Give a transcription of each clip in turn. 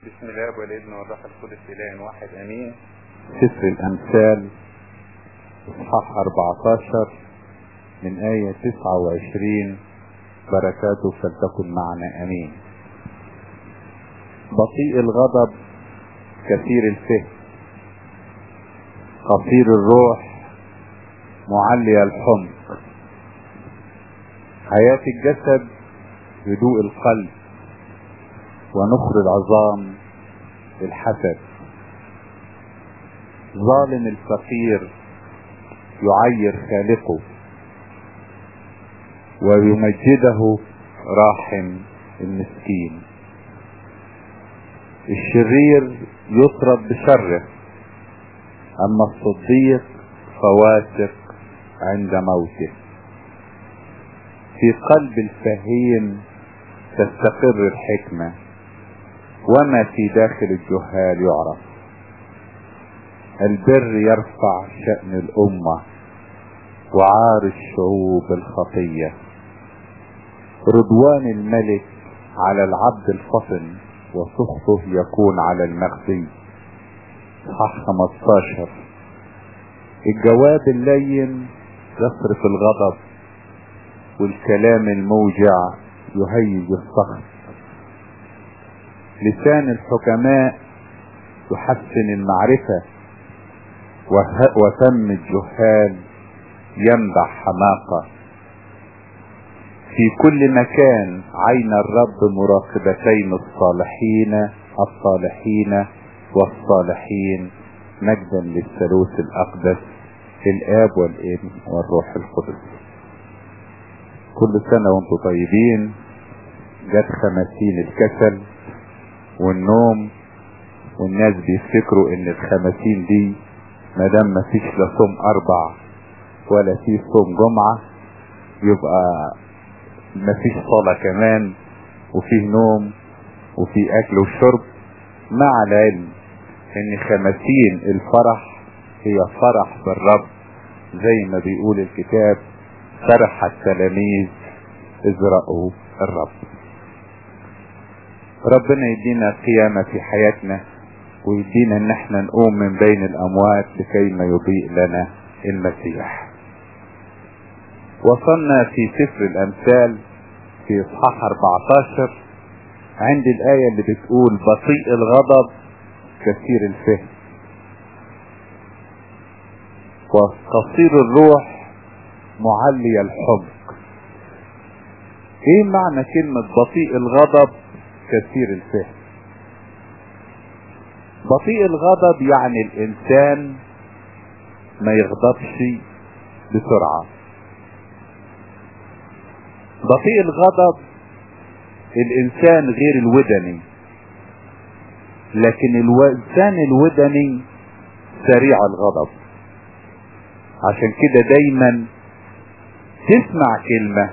بسم الله والابن والروح القدس اله واحد امين. سفر الامثال اصحاح 14 من آية 29 بركاته فلتكن معنا امين. بطيء الغضب كثير الفهم، قصير الروح معلي الحمق. حياة الجسد هدوء القلب، ونخر العظام الحسد. ظالم الفقير يعير خالقه، ويمجده راحم المسكين. الشرير يطرد بشره، اما الصديق فواثق عند موته. في قلب الفهيم تستقر الحكمة، وما في داخل الجهال يعرف. البر يرفع شأن الأمة، وعار الشعوب الخطية. رضوان الملك على العبد الفطن، وسخطه يكون على المخزي. صح 15. الجواب اللين يصرف الغضب، والكلام الموجع يهيج الصخر. لسان الحكماء يحسن المعرفة، وفم الجهال ينبع حماقة. في كل مكان عين الرب مراقبتين الصالحين والصالحين. مجدا للثالوث الأقدس الآب والابن والروح القدس. كل سنة وانتم طيبين. جت 50 الكسل والنوم، والناس بيفتكروا ان ال50 دي مادام مفيش لا صوم 4 ولا في صوم جمعة يبقى مفيش صلاة كمان، وفيه نوم وفيه اكل وشرب. مع العلم ان 50 الفرح هي فرح بالرب، زي ما بيقول الكتاب: فرح التلاميذ اذ رأوا الرب. ربنا يدينا قيامة في حياتنا، ويدينا ان احنا نقوم من بين الاموات لكي ما يضيء لنا المسيح. وصلنا في سفر الامثال في اصحاح 14 عند الآية اللي بتقول: بطيء الغضب كثير الفهم، وقصير الروح معلي الحمق. ايه معنى كلمة بطيء الغضب كثير الفهم؟ بطيء الغضب يعني الانسان ما يغضبش بسرعة. بطيء الغضب الانسان غير الودني، لكن الانسان الودني سريع الغضب. عشان كده دايما تسمع كلمة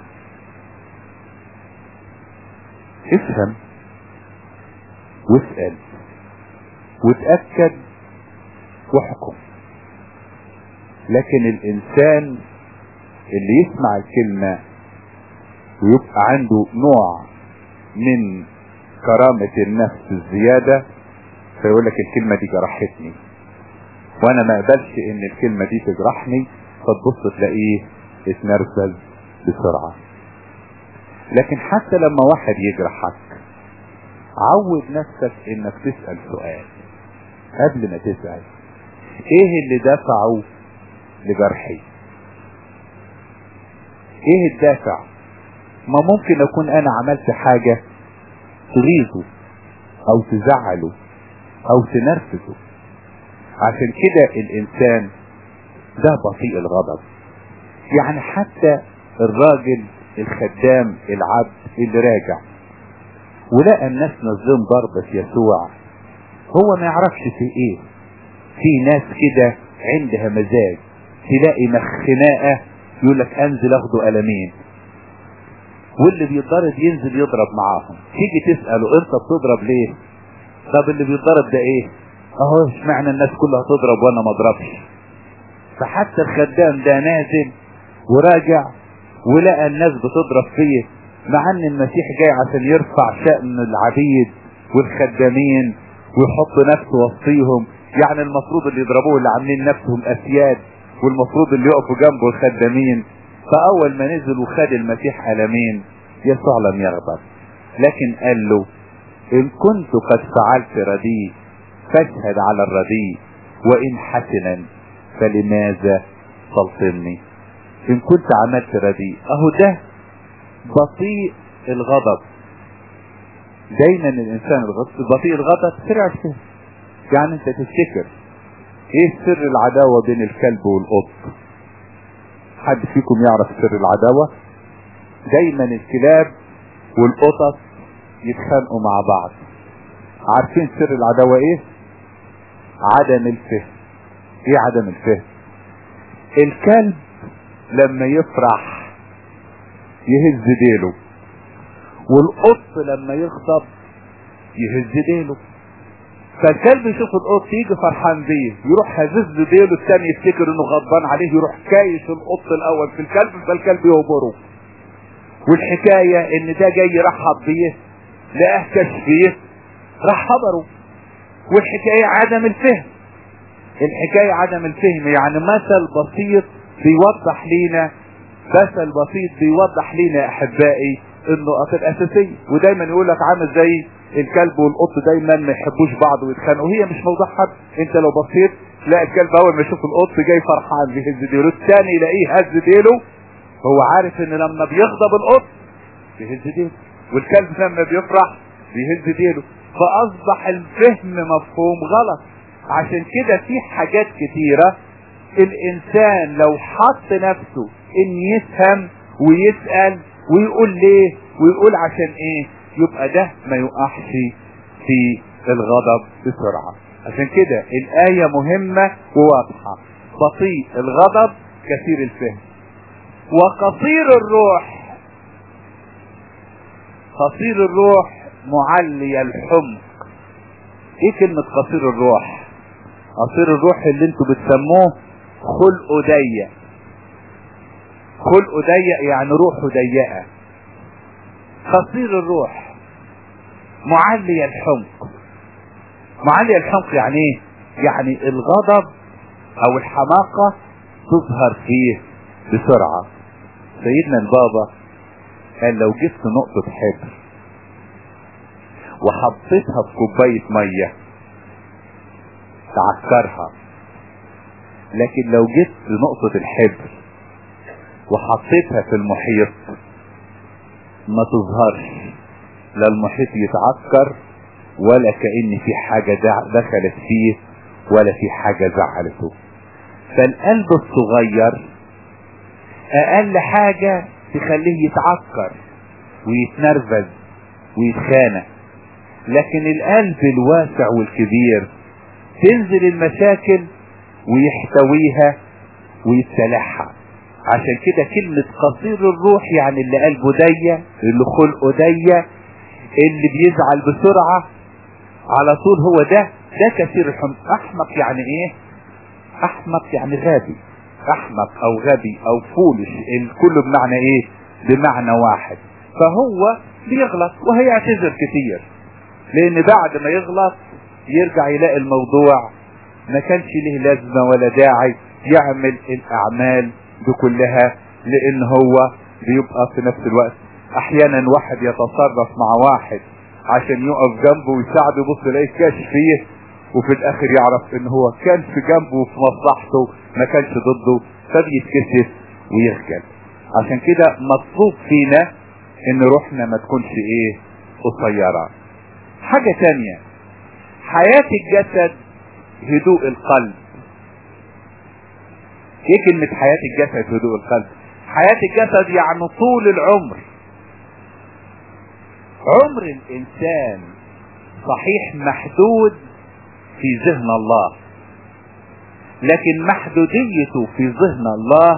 افهم واسأل وتأكد واحكم. لكن الانسان اللي يسمع الكلمة ويبقى عنده نوع من كرامة النفس الزيادة، فيقول لك الكلمة دي جرحتني وانا ما اقبلش ان الكلمة دي تجرحني، فتبص تلاقيه اتنرفز بسرعة. لكن حتى لما واحد يجرحك عود نفسك انك تسأل سؤال قبل ما تسأل: ايه اللي دفعه لجرحي؟ ايه الدافع؟ ما ممكن اكون انا عملت حاجة تغيظه او تزعله او تنرفزه. عشان كده الانسان ده بطيء الغضب. يعني حتى الراجل الخدام العبد اللي راجع ولقى الناس نظم ضربة يسوع، هو ما يعرفش في ايه. في ناس كده عندها مزاج، تلاقي خناقة يقول لك انزل اخده قلمين، واللي بيتضرب ينزل يضرب معاهم. تيجي تسأله: انت بتضرب ليه؟ طب اللي بيتضرب ده ايه؟ اهو اشمعنى الناس كلها تضرب وانا ما اضربش؟ فحتى الخدام ده نازل وراجع ولقى الناس بتضرب فيه، مع ان المسيح جاي عشان يرفع شأن العبيد والخدامين ويحط نفسه وسطيهم. يعني المفروض اللي يضربوه اللي عاملين نفسهم اسياد، والمفروض اللي يقفوا جنبه الخدامين. فاول ما نزل وخد المسيح قلمين يسوع لم يغضب، لكن قال له ان كنت قد فعلت رديء فاشهد على الرديء، وان حسنا فلماذا تلطمني؟ ان كنت عملت رديء. اهو ده بطيء الغضب. دايما الانسان بطيء الغضب سرع الفهم. يعني انت تفتكر ايه سر العداوة بين الكلب والقط؟ حد فيكم يعرف سر العداوة؟ دايما الكلاب والقطط يتخانقوا مع بعض. عارفين سر العداوة ايه؟ عدم الفهم. ايه عدم الفهم؟ الكلب لما يفرح يهز ديله، والقط لما يغضب يهز ديله. فالكلب يشوف القط يجي فرحان بيه، يروح هزز ديله، الثاني يفتكر انه غضبان عليه، يروح كايش القط الاول في الكلب، فالكلب يهبره. والحكاية ان ده جاي يرحب بيه لقاه كشف فيه راح هبره. والحكاية عدم الفهم. الحكاية عدم الفهم. يعني مثل بسيط بيوضح لينا، مثل بسيط بيوضح لينا يا احبائي النقط الاساسية. ودايما يقول لك عامل زي الكلب والقط دايما ما يحبوش بعض ويتخانقوا. هي مش موضوع حد. انت لو بصيت تلاقي الكلب اول ما يشوف القط جاي فرحان بيهز ديله، الثاني يلاقيه هز ديله، هو عارف ان لما بيغضب القط بيهز ديله، والكلب لما بيفرح بيهز ديله. فاصبح الفهم مفهوم غلط. عشان كده في حاجات كتيرة الانسان لو حط نفسه ان يفهم ويسأل ويقول ليه ويقول عشان ايه، يبقى ده ما يقعش في الغضب بسرعة. عشان كده الآية مهمة وواضحة. بطيء الغضب كثير الفهم. وقصير الروح، قصير الروح معلي الحمق. ايه كلمة قصير الروح؟ قصير الروح اللي انتوا بتسموه خلقه ضيق. خلقه ضيق يعني روحه ضيقة. قصير الروح معلي الحمق. معلي الحمق يعني ايه؟ يعني الغضب او الحماقة تظهر فيه بسرعة. سيدنا البابا قال لو جبت نقطة حبر وحطيتها في كوباية مية تعكرها، لكن لو جبت نقطة الحبر وحطيتها في المحيط ما تظهرش، لا المحيط يتعكر ولا كأن في حاجة دخلت فيه ولا في حاجة زعلته. فالقلب الصغير اقل حاجة تخليه يتعكر ويتنرفز ويتخانق، لكن القلب الواسع والكبير تنزل المشاكل ويحتويها ويتسلحها. عشان كده كلمة قصير الروح يعني اللي قلبه ضيق، اللي خلقه ضيق، اللي بيزعل بسرعة على طول، هو ده كثير الحمق. احمق يعني ايه؟ احمق يعني غبي. احمق او غبي او فولش الكل بمعنى ايه؟ بمعنى واحد. فهو بيغلط وهيعتذر كتير، لان بعد ما يغلط يرجع يلاقي الموضوع ما كانش له لازمة ولا داعي يعمل الاعمال دي كلها، لان هو بيبقى في نفس الوقت احيانا واحد يتصرف مع واحد عشان يقف جنبه ويساعده، يبص يلاقيه كاشف فيه، وفي الاخر يعرف ان هو كان في جنبه في مصلحته ما كانش ضده، فبيتكسف ويخجل. عشان كده مطلوب فينا ان روحنا ما تكونش ايه؟ قصيرة. حاجة تانية، حياة الجسد هدوء القلب. ايه كلمة حياة الجسد هدوء القلب؟ حياة الجسد يعني طول العمر. عمر الانسان صحيح محدود في ذهن الله، لكن محدوديته في ذهن الله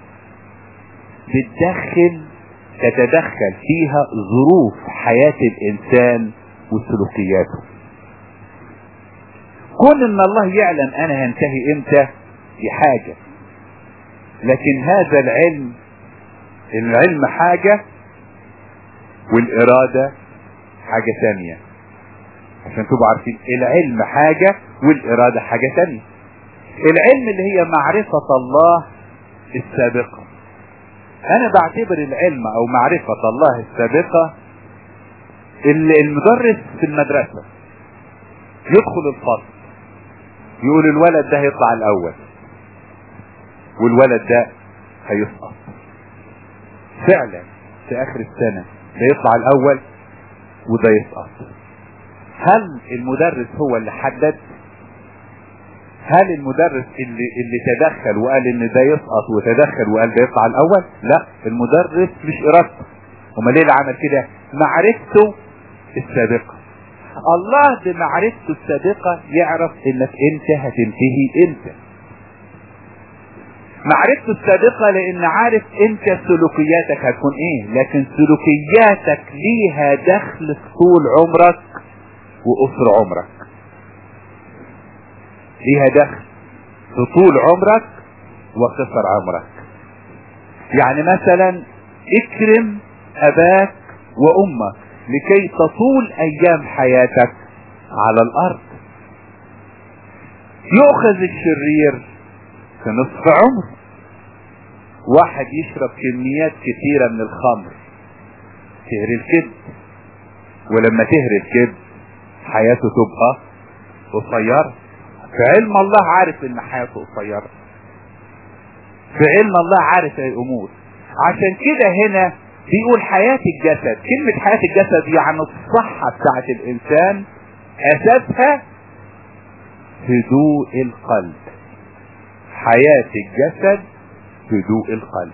تتدخل فيها ظروف حياة الانسان وسلوكياته. كون ان الله يعلم انا هنتهي امتى دي حاجة، لكن هذا العلم حاجة والارادة حاجة ثانية. عشان تبقوا عارفين العلم حاجة والإرادة حاجة تانية. العلم اللي هي معرفة الله السابقة. أنا بعتبر العلم أو معرفة الله السابقة المدرس في المدرسة يدخل الفصل يقول الولد ده هيطلع الأول والولد ده هيسقط. فعلا في آخر السنة ده يطلع الأول وده يسقط. هل المدرس هو اللي حدد؟ هل المدرس اللي تدخل وقال ان ده يسقط وتدخل وقال ده يطلع الاول؟ لا، المدرس مش ارادته. امال ليه اللي عمل كده؟ معرفته السابقة. الله بمعرفته السابقة يعرف انك انت هتنتهي امتى. معرفته السابقة لان عارف انت سلوكياتك هتكون ايه، لكن سلوكياتك ليها دخل في طول عمرك وقصر عمرك. ليها دخل في طول عمرك وقصر عمرك. يعني مثلا اكرم اباك وامك لكي تطول ايام حياتك على الارض. يؤخذ الشرير في نصف عمر. واحد يشرب كميات كثيرة من الخمر تهري الكبد، ولما تهري الكبد حياته تبقى قصيرة. في علم الله عارف ان حياته قصيرة، في علم الله عارف الامور. عشان كده هنا بيقول حياة الجسد. كلمة حياة الجسد يعني الصحة بتاعت الانسان اساسها هدوء القلب. حياة الجسد هدوء القلب.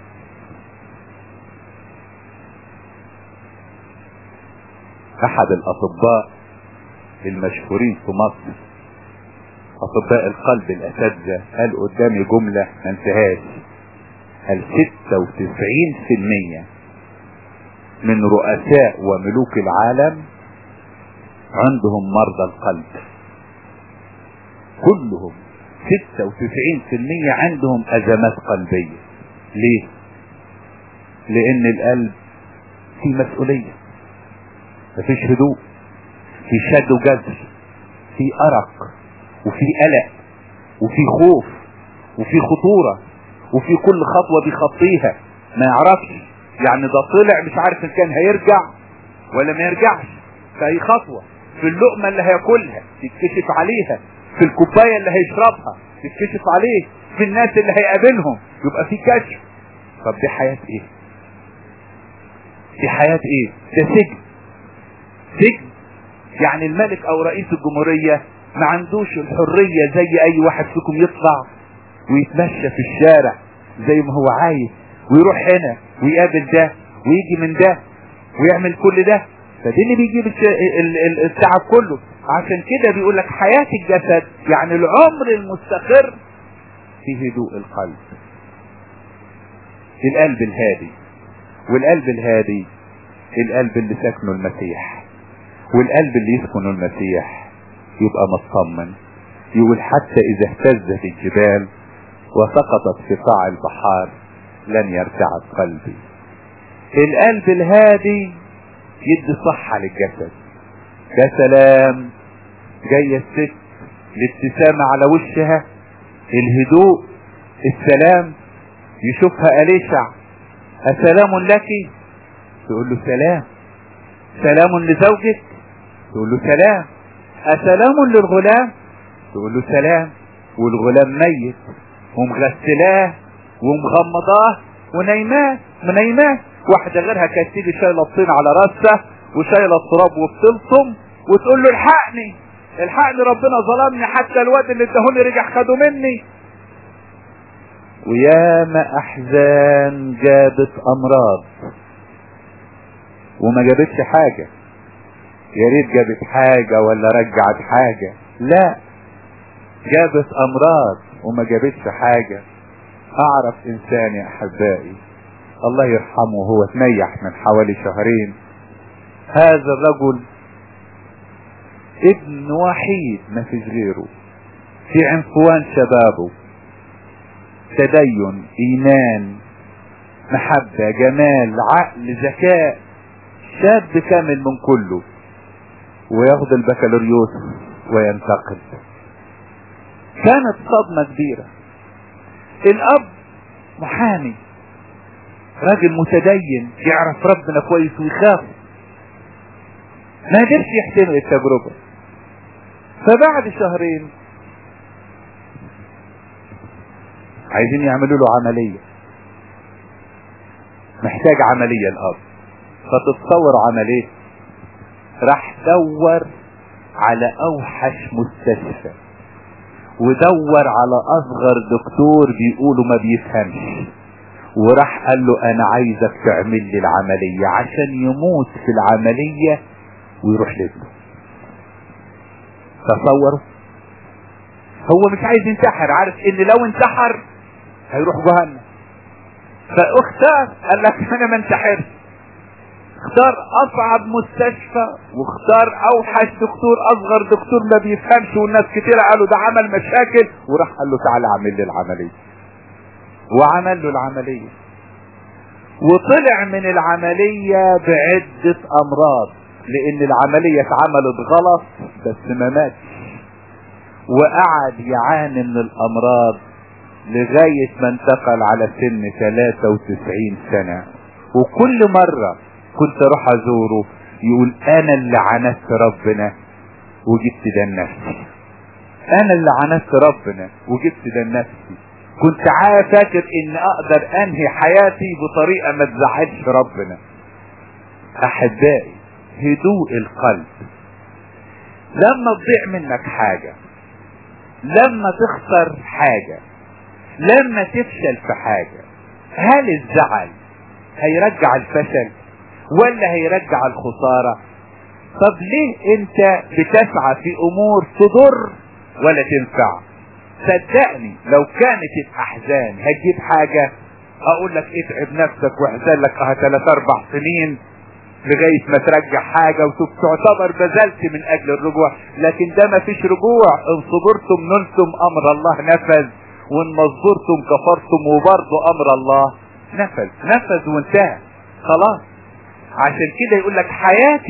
احد الاطباء المشهورين في مصر، اطباء القلب الاساتذة، قال قدامي جملة ما انتهاش. قال 96% من رؤساء وملوك العالم عندهم مرضى القلب. كلهم 96% عندهم ازمات قلبية. ليه؟ لان القلب فيه مسؤولية، مفيش هدوء، في شد وجزر، في ارق، وفي قلق، وفي خوف، وفي خطورة، وفي كل خطوة بيخطيها ما يعرفش. يعني ده طلع مش عارف ان كان هيرجع ولا ما يرجعش في اي خطوة. في اللقمة اللي هياكلها تتكشف عليها، في الكوباية اللي هيشربها تتكشف عليه، في الناس اللي هيقابلهم يبقى في كشف. طب دي حياة ايه؟ دي حياة ايه؟ ده سجن. سجن. يعني الملك او رئيس الجمهورية ما عندوش الحرية زي اي واحد فيكم يطلع ويتمشى في الشارع زي ما هو عايز، ويروح هنا ويقابل ده ويجي من ده ويعمل كل ده. فدي اللي بيجيب التعب كله. عشان كده بيقول لك حياة الجسد يعني العمر المستقر في هدوء القلب. القلب الهادي. والقلب الهادي القلب اللي سكنه المسيح. والقلب اللي يسكنه المسيح يبقى مطمن. يقول حتى اذا اهتزت الجبال وسقطت في قاع البحار لن يرتعد قلبي. القلب الهادي يدي صحة للجسد. يا سلام، جاية الست الابتسامة على وشها، الهدوء، السلام. يشوفها أليشع، أسلام لك؟ تقول له سلام. سلام لزوجك؟ تقول له سلام. أسلام للغلام؟ تقول له سلام. والغلام ميت ومغسلاه ومغمضاه ونايماه. واحدة غيرها كانت تيجي شايلة الطين على راسها وشايلة التراب وبتلطم وتقول له الحقني ربنا ظلمني، حتى الواد اللي اداهوني رجع خده مني. وياما احزان جابت امراض وما جابتش حاجة. يا ريت جابت حاجة ولا رجعت حاجة، لا، جابت امراض وما جابتش حاجة. اعرف انسان يا احبائي الله يرحمه، هو تنيح من حوالي شهرين. هذا الرجل ابن وحيد ما فيش غيره، في عنفوان شبابه، تدين، ايمان، محبة، جمال، عقل، ذكاء، شاب كامل من كله. وياخد البكالوريوس وينتقل. كانت صدمة كبيرة. الاب محامي، راجل متدين يعرف ربنا كويس ويخاف، ما قدرش يحتمل التجربة. فبعد شهرين عايزين يعملوا له عملية، محتاج عملية الاب. فتتصور عمل ايه؟ راح دور على اوحش مستشفى، ودور على اصغر دكتور بيقولوا ما بيفهمش، وراح قال له انا عايزك تعمل لي العملية عشان يموت في العملية ويروح لابنه. تصوروا، هو مش عايز ينتحر، عارف ان لو انتحر هيروح جهنم، فاختار قال لك انا ما انتحرش. اختار اصعب مستشفى، واختار اوحش دكتور، اصغر دكتور ما بيفهمش، والناس كتير قالوا ده عمل مشاكل، وراح قال له تعالى اعمل لي العملية. وعمل له العملية، وطلع من العملية بعدة امراض، لان العملية اتعملت غلط بس ما ماتش، وقعد يعاني من الامراض لغاية ما انتقل على سن 93 سنة. وكل مرة كنت اروح ازوره يقول انا اللي عاندت ربنا وجبت ده لنفسي، انا اللي عاندت ربنا وجبت ده لنفسي، كنت فاكر ان اقدر انهي حياتي بطريقة ما تزعلش ربنا. احبائي، هدوء القلب. لما تضيع منك حاجة، لما تخسر حاجة، لما تفشل في حاجة، هل الزعل هيرجع الفشل ولا هيرجع الخسارة؟ طب ليه انت بتسعى في امور تضر ولا تنفع؟ صدقني لو كانت الاحزان هتجيب حاجة اقول لك اتعب نفسك واحزن لك 3-4 سنين لغاية ما ترجع حاجة وتعتبر بذلت من اجل الرجوع. لكن ده ما فيش رجوع. ان صبرتم نلتم امر الله نفذ، وان مصبرتم كفرتم وبرضه امر الله نفذ وانتهى خلاص. عشان كده يقول لك حياة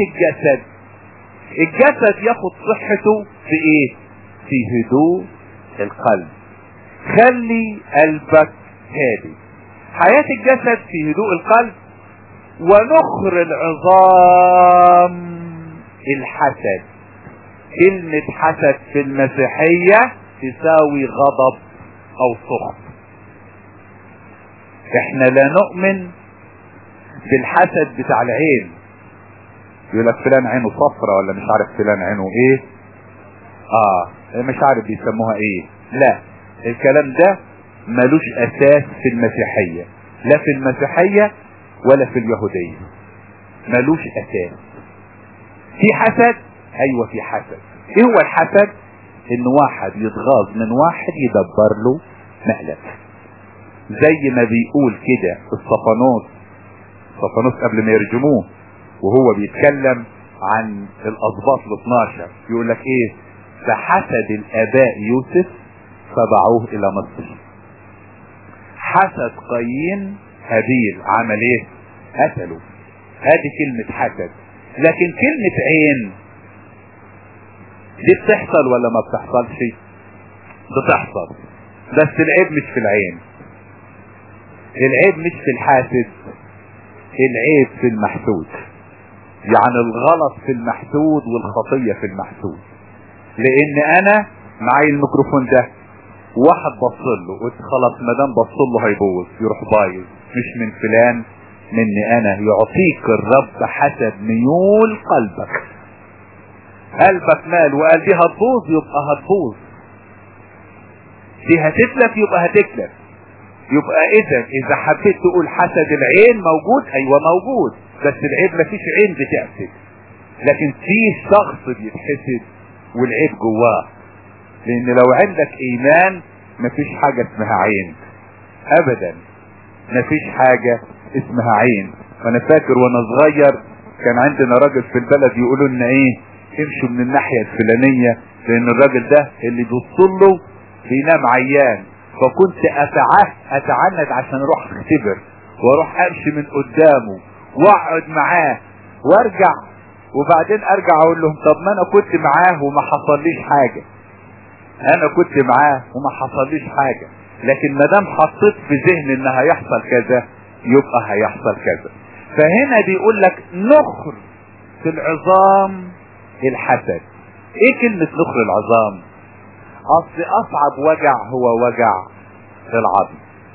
الجسد ياخد صحته في ايه؟ في هدوء القلب. خلي قلبك هادي. حياة الجسد في هدوء القلب. ونخر العظام الحسد. كلمة حسد في المسيحية تساوي غضب او سخط. احنا لا نؤمن بالحسد بتاع العين، يقول لك فلان عينه صفرة ولا مش عارف فلان عينه ايه، مش عارف بيسموها ايه. لا، الكلام ده ملوش اساس في المسيحية، لا في المسيحية ولا في اليهودية، ملوش اساس. في حسد، ايوه في حسد. ايه هو الحسد؟ ان واحد يتغاظ من واحد يدبر له مقلب، زي ما بيقول كده الصفانوس قبل ما يرجموه وهو بيتكلم عن الاسباط ال12، يقول لك ايه؟ فحسد الاباء يوسف فبعوه الى مصر. حسد قايين هابيل عمل ايه؟ قتله. هذه كلمة حسد. لكن كلمة عين دي بتحصل ولا ما بتحصلش؟ بتحصل، بس العيب مش في العين، العيب مش في الحاسد، العيب في المحسود. يعني الغلط في المحسود والخطية في المحسود. لان انا معي الميكروفون ده، واحد بصله قلت خلاص ما دام بصله هيبوظ يروح بايظ، مش من فلان، مني انا. يعطيك الرب حسب ميول قلبك. قلبك مال وقال دي هتبوظ يبقى هتبوظ، دي هتتلف يبقى هتتلف. يبقى اذا حبيت تقول حسد العين موجود، ايوه موجود، بس العيب مفيش عين بتحسد، لكن في شخص بيتحسد والعيب جواه. لان لو عندك ايمان مفيش حاجة اسمها عين ابدا، مفيش حاجة اسمها عين. وانا فاكر وانا صغير كان عندنا راجل في البلد يقولوا لنا ايه؟ امشوا من الناحية الفلانية، لان الراجل ده اللي بيوصله بينام عيان. فكنت اتعند عشان اروح اختبر واروح امشي من قدامه واقعد معاه وارجع وبعدين ارجع اقول لهم طب ما انا كنت معاه وما حصليش حاجة، انا كنت معاه وما حصليش حاجة، لكن ما دام حطيت في ذهني ان هيحصل كذا يبقى هيحصل كذا. فهنا بيقول لك نخر في العظام الحسد. ايه كلمة نخر العظام؟ اصل اصعب وجع هو وجع العظم.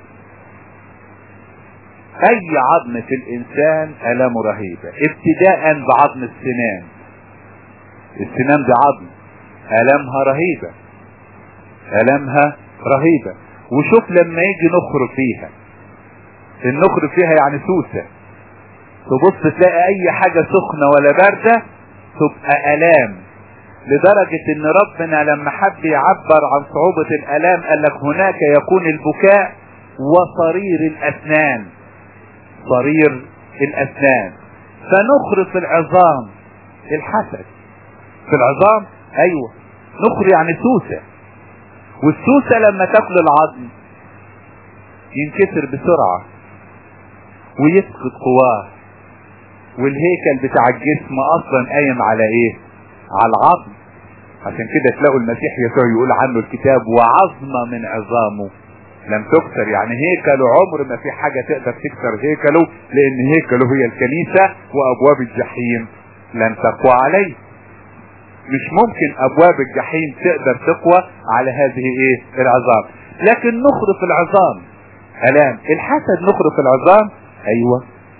اي عظم في الانسان الامه رهيبة، ابتداء بعظم السنان. السنان دي عظم الامها رهيبة، الامها رهيبة. وشوف لما يجي نخر فيها، النخر فيها يعني سوسة، تبص تلاقي اي حاجة سخنة ولا باردة تبقى الام، لدرجة ان ربنا لما حب يعبر عن صعوبة الالام قال لك هناك يكون البكاء وصرير الاسنان، صرير الاسنان. فنخر في العظام الحسد. في العظام ايوه، نخر يعني سوسة، والسوسة لما تاكل العظم ينكسر بسرعة ويفقد قواه، والهيكل بتاع الجسم اصلا قايم على ايه؟ على العظم. عشان كده تلاقوا المسيح يسوع يقول عنه الكتاب وعظمة من عظامه لم تكسر، يعني هيكله عمر ما في حاجة تقدر تكسر هيكله، لان هيكله هي الكنيسة وابواب الجحيم لن تقوى عليه. مش ممكن ابواب الجحيم تقدر تقوى على هذه ايه؟ العظام. لكن نخر في العظام الام. الحسد نخر في العظام ايوه.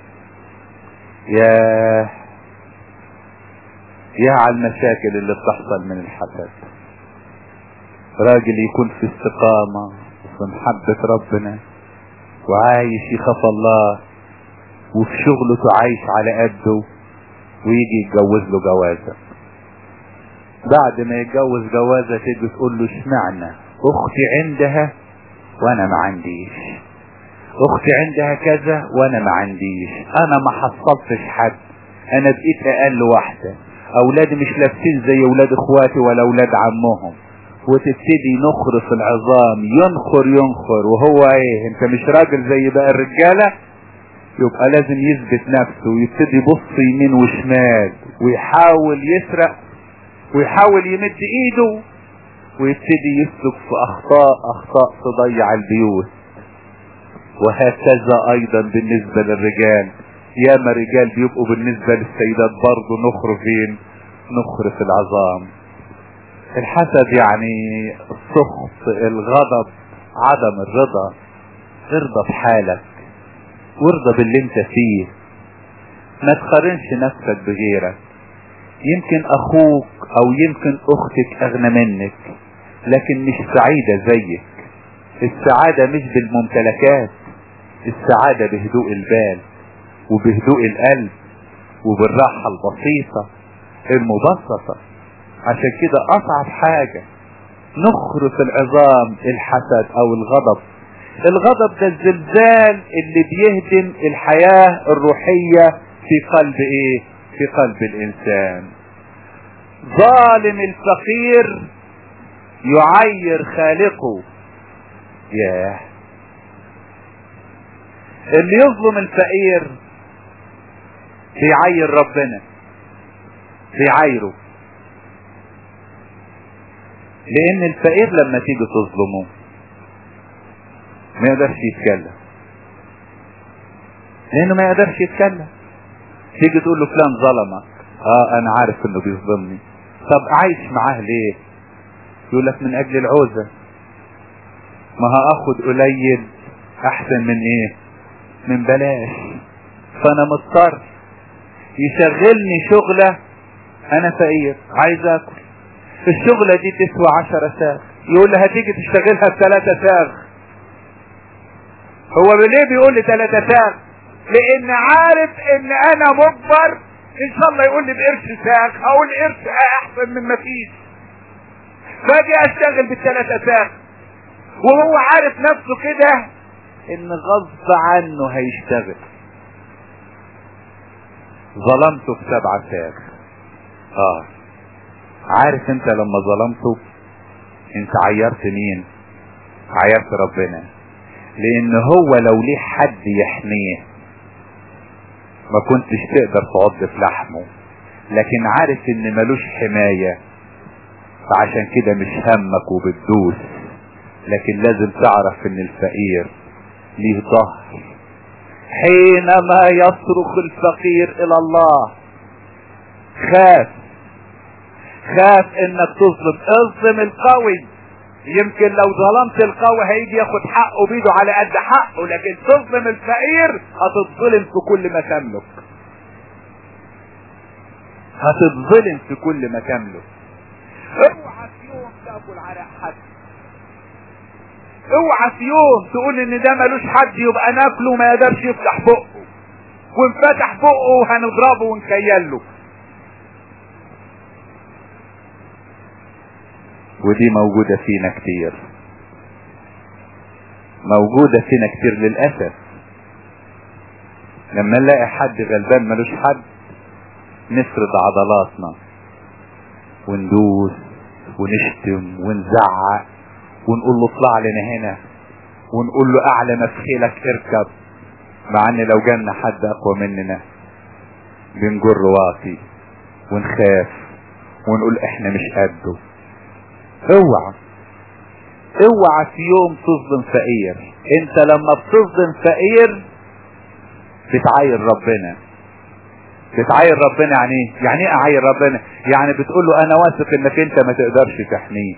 يا على المشاكل اللي بتحصل من الحسد. راجل يكون في استقامة وفي محبة ربنا وعايش يخاف الله وفي شغلته عايش على قده، ويجي يتجوز له جوازة. بعد ما يتجوز جوازة تيجي تقول له اشمعنى اختي عندها وانا ما عنديش، اختي عندها كذا وانا ما عنديش، انا ما حصلتش حد، انا بقيت اقل واحدة، اولادي مش لابسين زي اولاد اخواتي ولا اولاد عمهم. وتبتدي نخر في العظام، ينخر وهو ايه؟ انت مش راجل زي باقي الرجالة؟ يبقى لازم يثبت نفسه ويبتدي يبص يمين وشمال ويحاول يسرق ويحاول يمد ايده ويبتدي يسلك في اخطاء تضيع البيوت. وهكذا ايضا بالنسبة للرجال، ياما رجال بيبقوا بالنسبة للسيدات برضو نخر فين؟ نخر في العظام. الحسد يعني السخط، الغضب، عدم الرضا. ارضى بحالك وارضى باللي انت فيه، ما تقارنش نفسك بغيرك. يمكن اخوك او يمكن اختك اغنى منك لكن مش سعيدة زيك. السعادة مش بالممتلكات، السعادة بهدوء البال وبهدوء القلب وبالراحة البسيطة المبسطة. عشان كده اصعب حاجة نخر في العظام الحسد او الغضب. الغضب ده الزلزال اللي بيهدم الحياة الروحية في قلب ايه؟ في قلب الانسان. ظالم الفقير يعير خالقه. ياه، اللي يظلم الفقير بيعير ربنا، بيعايره. لان الفقير لما تيجي تظلمه ما يقدرش يتكلم، لانه ما يقدرش يتكلم. تيجي تقول له فلان ظلمك، انا عارف انه بيظلمني. طب عايش معاه ليه؟ يقول لك من اجل العوزة. ما هاخد قليل احسن من ايه؟ من بلاش. فانا مضطر يشغلني شغلة، انا فقير عايز اكل، الشغلة دي تسوى 10 ساغ، يقول لي هتيجي تشتغلها ب3 ساغ. هو ليه بيقول لي 3 ساغ؟ لان عارف ان انا مجبر ان شاء الله يقول لي بقرش ساغ، هقول قرش احسن من ما فيش، فاجي اشتغل ب3 ساغ وهو عارف نفسه كده ان غصب عنه هيشتغل. ظلمته ب7 ساغ. عارف انت لما ظلمته انت عيرت مين؟ عيرت ربنا. لان هو لو ليه حد يحميه ما كنتش تقدر تعض في لحمه، لكن عارف ان ملوش حماية، فعشان كده مش همك وبتدوس. لكن لازم تعرف ان الفقير ليه ظهر. حينما يصرخ الفقير الى الله خاف انك اظلم القوي. يمكن لو ظلمت القوي هيجي ياخد حقه بيده على قد حقه، لكن تظلم الفقير هتتظلم في كل ما تملك. هتتظلم في كل ما تملك. اوعى في يوم تاكل عرق حد. اوعى في يوم تقول ان ده ملوش حد يبقى ناكله وما يقدرش يفتح بقه، وانفتح بقه هنضربه ونكيله. ودي موجودة فينا كتير، موجودة فينا كتير للأسف. لما نلاقي حد غلبان ملوش حد نفرض عضلاتنا وندوس ونشتم ونزعق ونقول له اطلع لنا هنا، ونقول له اعلى ما في خيلك اركب، مع ان لو جالنا حد اقوى مننا بنجر واطي ونخاف ونقول احنا مش قده. اوعى في يوم تظلم فقير. انت لما بتظلم فقير بتعاير ربنا. بتعاير ربنا يعني ايه؟ يعني ايه اعاير ربنا؟ يعني بتقول له انا واثق انك انت ما تقدرش تحميه.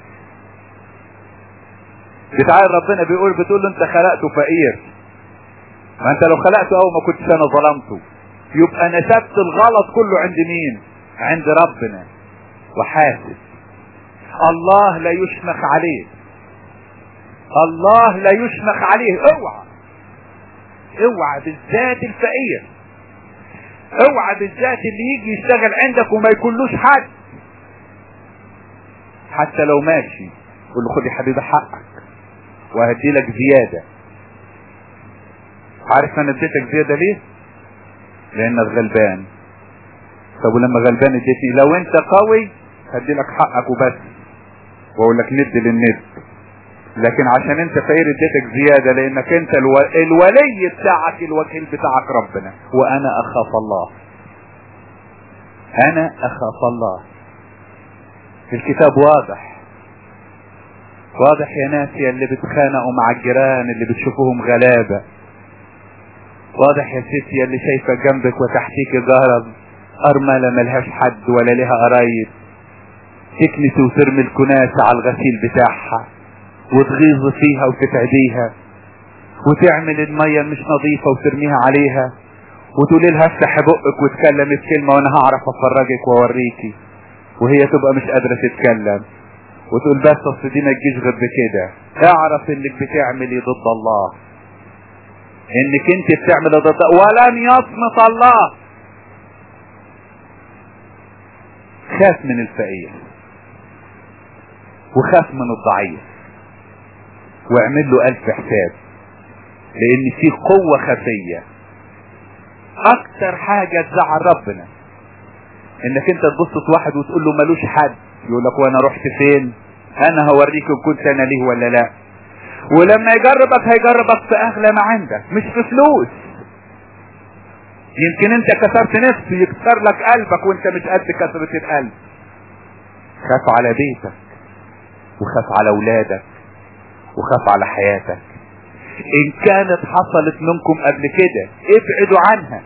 بتعاير ربنا بتقول له انت خلقته فقير، ما انت لو خلقته اول ما كنتش انا ظلمته. يبقى نسبت الغلط كله عند مين؟ عند ربنا. وحاسب الله لا يشمخ عليه، الله لا يشمخ عليه. اوعى بالذات الفقير، اوعى بالذات اللي يجي يشتغل عندك وما يكونلوش حد. حتى لو ماشي قول له خد يا حبيبي حقك وهدي لك زيادة. عارف انا اديتك زيادة ليه؟ لانك غلبان. طب ولما غلبان اديتني؟ لو انت قوي هدي لك حقك وبس واقول لك ند للند. لكن عشان انت فقير اديتك زيادة لانك انت الولي بتاعك، الوكيل بتاعك ربنا. وانا اخاف الله، انا اخاف الله. الكتاب واضح يا ناس يا اللي بتخانقوا مع الجيران اللي بتشوفوهم غلابة. واضح يا ستي يا اللي شايفة جنبك وتحتيك جارة ارملة ملهاش حد ولا لها قرايب، تكنس وترمي الكناسة على الغسيل بتاعها وتغيظ فيها وتتعديها، وتعمل المية مش نظيفة وترميها عليها، وتقول لها افتح بقك وتكلم الكلمة وانا هعرف افرجك واوريكي، وهي تبقى مش قادرة تتكلم وتقول بس اصل دي ما تجيش غير بكده. اعرف انك بتعملي ضد الله، انك انت بتعملي ضد الله، ولن يصمت الله. خاف من الفقير وخاف من الضعيف واعمل له 1000 حساب، لان في قوة خفية. اكتر حاجة تزعل ربنا انك انت تبص واحد وتقول له ملوش حد، يقول لك وانا رحت فين؟ انا هوريك ان كنت انا ليه ولا لا. ولما يجربك هيجربك في اغلى ما عندك، مش في فلوس. يمكن انت كسرت نفسه يكسر لك قلبك وانت مش قد كسرة القلب. خاف على بيتك وخاف على اولادك وخاف على حياتك. ان كانت حصلت منكم قبل كده ابعدوا عنها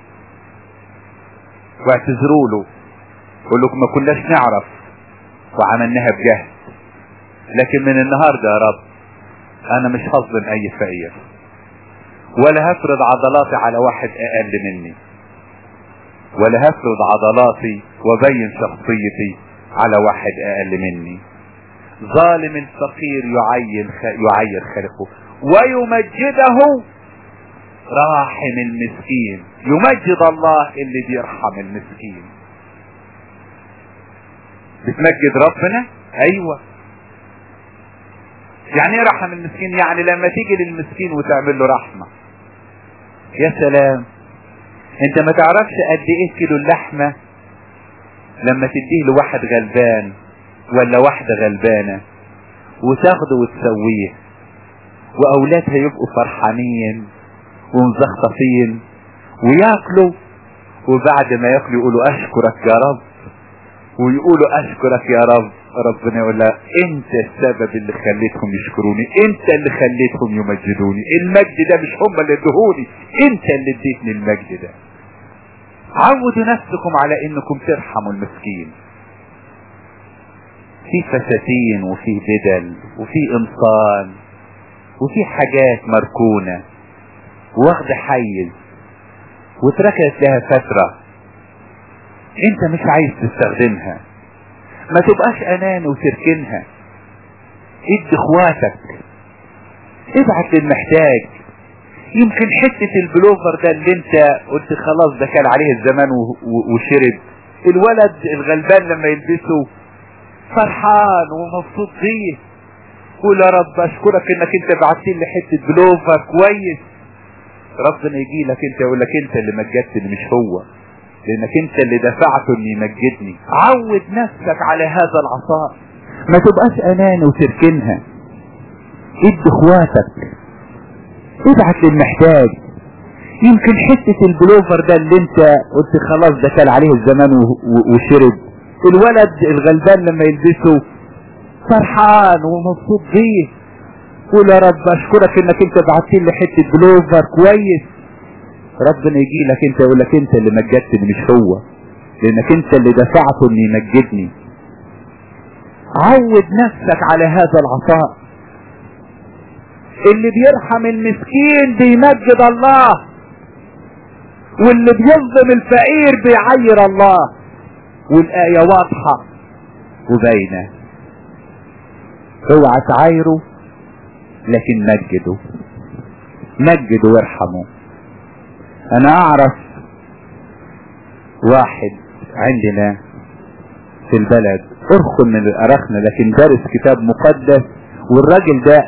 واعتذروا له، قول لكم ما كناش نعرف وعملناها بجهد، لكن من النهارده يا رب انا مش هظلم اي فقير ولا هفرض عضلاتي على واحد اقل مني، ولا هفرض عضلاتي وبين شخصيتي على واحد اقل مني. ظالم الفقير يعير خلقه ويمجده راحم المسكين. يمجد الله اللي بيرحم المسكين. بتمجد ربنا؟ ايوه. يعني ايه رحم المسكين؟ يعني لما تيجي للمسكين وتعمل له رحمة. يا سلام، انت ما تعرفش قد ايه كيلو اللحمة لما تديه لواحد غلبان ولا واحدة غلبانة وتاخده وتسويه واولادها يبقوا فرحانين ومزخطفين وياكلوا، وبعد ما ياكلوا يقولوا اشكرك يا رب ويقولوا اشكرك يا رب، ربنا يقول لها انت السبب اللي خليتهم يشكروني، انت اللي خليتهم يمجدوني، المجد ده مش هم اللي ادهوني، انت اللي اديتني المجد ده. عودوا نفسكم على انكم ترحموا المسكين. في فساتين وفي بدل وفي قمصان وفي حاجات مركونة واخدة حيز وتركت لها فترة انت مش عايز تستخدمها. ما تبقاش انان وتركنها، ادي اخواتك، ابعت للمحتاج. يمكن حتة البلوفر ده اللي انت قلت خلاص ده كان عليه الزمان وشرب، الولد الغلبان لما يلبسه فرحان ومبسوط فيه. قول يا رب اشكرك انك انت بعت لي حتة بلوفر كويس. ربنا يجي لك انت يقول لك انت اللي مجدتني مش هو، لانك انت اللي دفعته اني يمجدني. عود نفسك على هذا العطاء، ما تبقاش انان وتركنها، ادي اخواتك، ابعت للمحتاج. يمكن حتة البلوفر ده اللي انت قلت خلاص ده كان عليه الزمان وشرب، الولد الغلبان لما يلبسه فرحان ومبسوط فيه. قول يا رب اشكرك انك انت بعت لي حتة بلوفر كويس. ربنا يجي لك انت يقول لك انت اللي مجدتني مش هو، لانك انت اللي دفعته اني يمجدني. عود نفسك على هذا العطاء. اللي بيرحم المسكين بيمجد الله، واللي بيظلم الفقير بيعير الله. والآية واضحة وباينة. اوعى تعايره لكن مجده، مجده وارحمه. انا اعرف واحد عندنا في البلد ارخم من الاراخنة لكن دارس كتاب مقدس، والراجل ده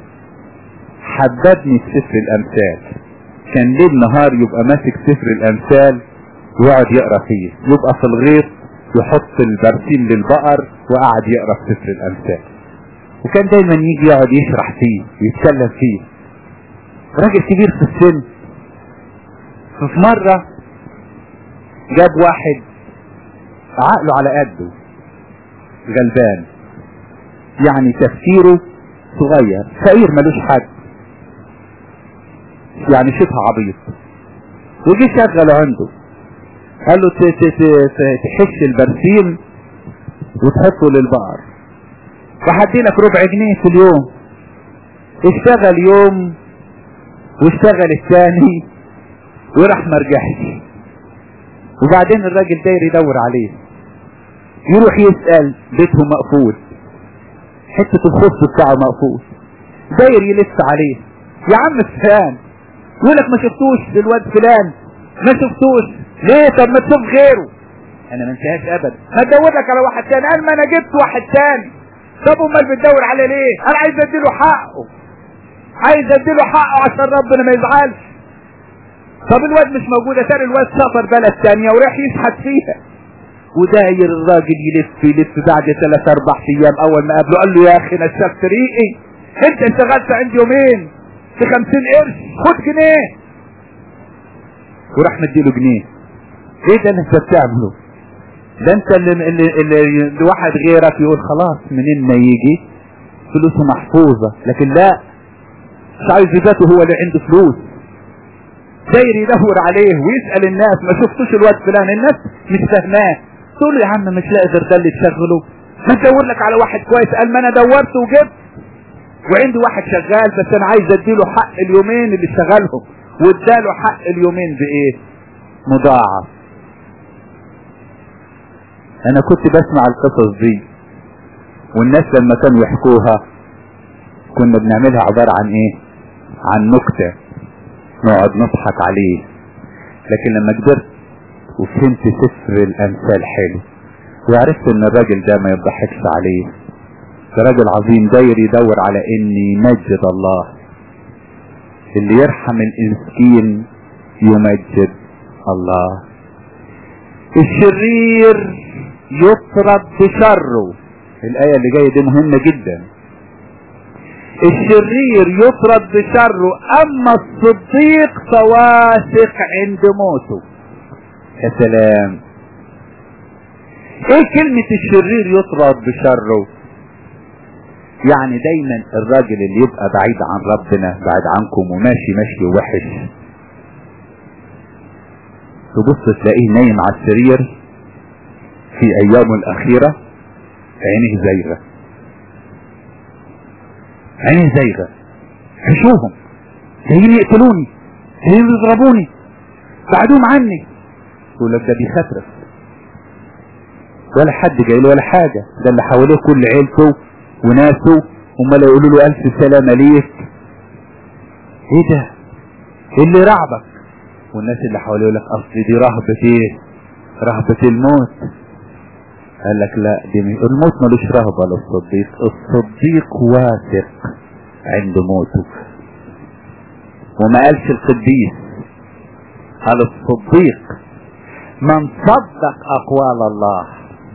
حببني في سفر الامثال. كان ليل نهار يبقى ماسك سفر الامثال ويقعد يقرا فيه، يبقى في الغيط يحط البرسيم للبقر وقعد يقرا في سفر الامثال، وكان دايما يجي يقعد يشرح فيه ويتكلم فيه. راجل كبير في السن. في مرة جاب واحد عقله على قده غلبان، يعني تفكيره صغير، فقير ملوش حد، يعني شبه عبيط. وجي شغل عنده قال له تحش البرسيم وتحطه للبقر وهديلك ربع جنيه في اليوم. اشتغل يوم واشتغل الثاني وراح مرجحش. وبعدين الراجل داير يدور عليه، يروح يسأل بيته مقفول، حتة الخص بتاعه مقفول، داير يلف عليه. يا عم فلان، يقولك ما شفتوش الواد فلان، ما شفتوش ليه؟ طب ما تشوف غيره. انا ما انتهاش ابدا، ما تدور لك على واحد تاني. قال ما انا جبت واحد تاني. طب امال بتدور عليه ليه؟ انا عايز اديله حقه، عايز اديله حقه عشان ربنا ما يزعلش. طب الواد مش موجود، اتاري الواد سافر بلد تانية وراح يشحت فيها. وداير الراجل يلف بعد 3-4 ايام اول ما قابله قال له يا اخي انا شفت ريقي، انت اشتغلت عندي يومين ب 50 قرش، خد جنيه. وراح مديله جنيه. ايه ده اللي انت بتعمله؟ ده انت اللي واحد غيرك يقول خلاص منين ما يجي فلوسه محفوظة، لكن لا، مش عايز ذاته هو اللي عنده فلوس. داير يدور عليه ويسأل الناس ما شفتوش الواد فلان، الناس مش فاهماه. تقول له يا عم مش لاقي غير ده اللي تشغله، ما تدور لك على واحد كويس. قال ما انا دورت وجبت، وعندي واحد شغال بس انا عايز اديله حق اليومين اللي اشتغلهم. واداله حق اليومين بايه؟ مضاعف. انا كنت بسمع القصص دي والناس لما كانوا يحكوها كنا بنعملها عبارة عن ايه؟ عن نكتة نقعد نضحك عليه. لكن لما كبرت وفهمت سفر الامثال حلو وعرفت ان الراجل ده ما يضحكش عليه، ده راجل عظيم داير يدور على ان يمجد الله. اللي يرحم المسكين يمجد الله. الشرير يطرد بشره. الآية اللي جاية دي مهمة جدا. الشرير يطرد بشره، اما الصديق فواثق عند موته. يا سلام. ايه كلمة الشرير يطرد بشره؟ يعني دايما الراجل اللي يبقى بعيد عن ربنا، بعيد عنكم وماشي ماشي وحش، تبص تلاقيه نايم على السرير في ايامه الاخيرة عينيه زايغة، عينيه زايغة، حشوهم جايين يقتلوني، جايين يضربوني، بعدوهم عني. يقول لك ده بيخطرف، ولا حد جاي له ولا حاجة، ده اللي حواليه كل عيلته وناسه هم لا يقولوا له الف سلامة ليك. ايه ده؟ ايه اللي رعبك؟ والناس اللي حواليه يقول لك اصل دي رهبة ايه؟ رهبة الموت. قال لك لا، دي الموت ملوش رهبة للصديق، الصديق واثق عند موته. وما قالش القديس، قال الصديق من صدق اقوال الله.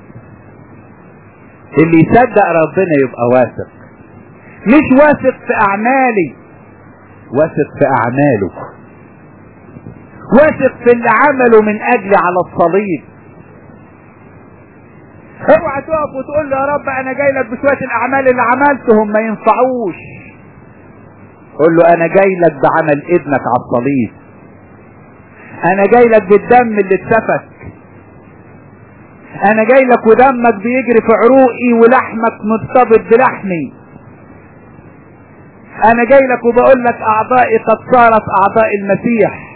اللي يصدق ربنا يبقى واثق، مش واثق في اعمالي، واثق في اعماله، واثق في اللي عمله من اجلي على الصليب. اوعى تقف وتقول له يا رب انا جاي لك بشويه الاعمال اللي عملتهم ما ينفعوش. قول له انا جاي لك بعمل ابنك على الصليب، انا جاي لك بالدم اللي اتسفك، انا جاي لك ودمك بيجري في عروقي ولحمك مرتبط بلحمي. انا جاي لك وبقول لك اعضائي قد صارت اعضاء المسيح.